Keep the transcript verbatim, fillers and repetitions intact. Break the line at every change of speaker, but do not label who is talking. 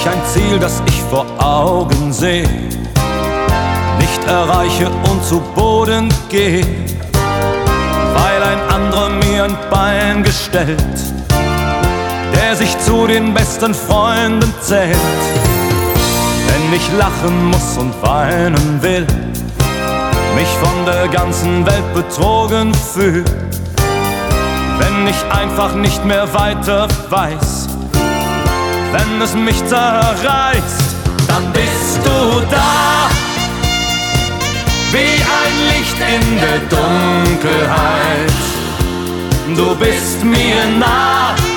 ich ein Ziel, das ich vor Augen sehe, nicht erreiche und zu Boden gehe, weil ein anderer mir ein Bein gestellt, der sich zu den besten Freunden zählt. Wenn ich lachen muss und weinen will, mich von der ganzen Welt betrogen fühl, wenn ich einfach nicht mehr weiter weiß, wenn es mich zerreißt, dann bist du da, wie ein Licht in der Dunkelheit. Du bist mir nah,